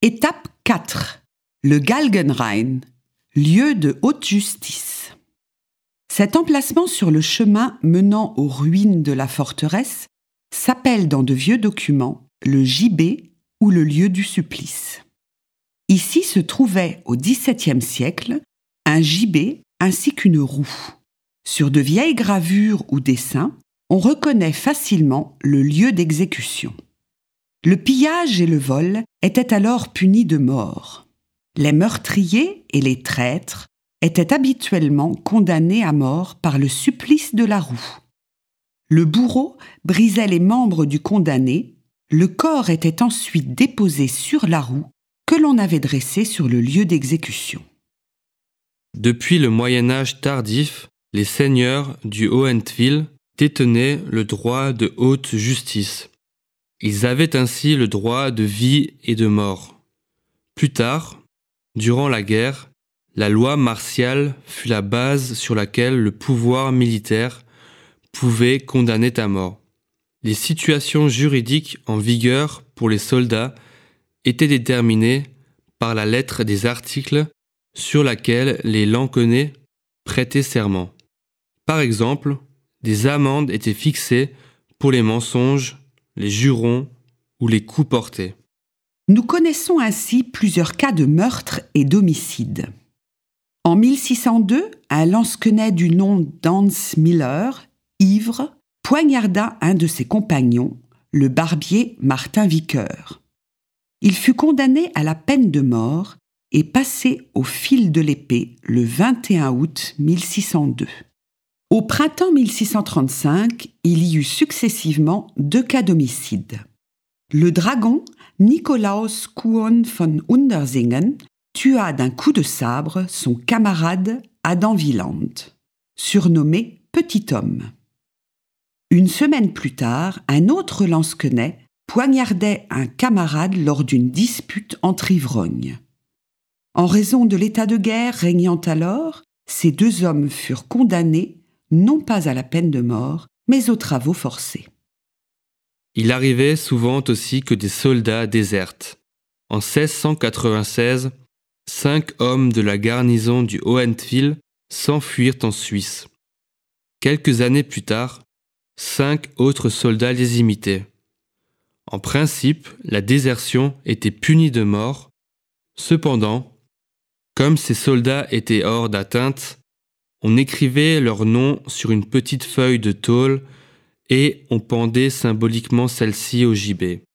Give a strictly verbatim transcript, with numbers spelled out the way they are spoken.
Étape quatre. Le Galgenrhein, lieu de haute justice. Cet emplacement sur le chemin menant aux ruines de la forteresse s'appelle dans de vieux documents le gibet ou le lieu du supplice. Ici se trouvait au dix-septième siècle un gibet ainsi qu'une roue. Sur de vieilles gravures ou dessins, on reconnaît facilement le lieu d'exécution. Le pillage et le vol étaient alors punis de mort. Les meurtriers et les traîtres étaient habituellement condamnés à mort par le supplice de la roue. Le bourreau brisait les membres du condamné, le corps était ensuite déposé sur la roue que l'on avait dressée sur le lieu d'exécution. Depuis le Moyen Âge tardif, les seigneurs du Hohentville détenaient le droit de haute justice. Ils avaient ainsi le droit de vie et de mort. Plus tard, durant la guerre, la loi martiale fut la base sur laquelle le pouvoir militaire pouvait condamner à mort. Les situations juridiques en vigueur pour les soldats étaient déterminées par la lettre des articles sur laquelle les lansquenets prêtaient serment. Par exemple, des amendes étaient fixées pour les mensonges, les jurons ou les coups portés. Nous connaissons ainsi plusieurs cas de meurtre et d'homicide. En mille six cent deux, un lansquenet du nom d'Hans Miller, ivre, poignarda un de ses compagnons, le barbier Martin Viqueur. Il fut condamné à la peine de mort et passé au fil de l'épée le vingt et un août mille six cent deux. Au printemps mille six cent trente-cinq, il y eut successivement deux cas d'homicide. Le dragon Nikolaus Kuon von Undersingen tua d'un coup de sabre son camarade Adam Wieland, surnommé Petit Homme. Une semaine plus tard, un autre lansquenet poignardait un camarade lors d'une dispute entre ivrognes. En raison de l'état de guerre régnant alors, ces deux hommes furent condamnés non pas à la peine de mort, mais aux travaux forcés. Il arrivait souvent aussi que des soldats désertent. En seize cent quatre-vingt-seize, cinq hommes de la garnison du Hohentville s'enfuirent en Suisse. Quelques années plus tard, cinq autres soldats les imitaient. En principe, la désertion était punie de mort. Cependant, comme ces soldats étaient hors d'atteinte, on écrivait leur nom sur une petite feuille de tôle et on pendait symboliquement celle-ci au gibet.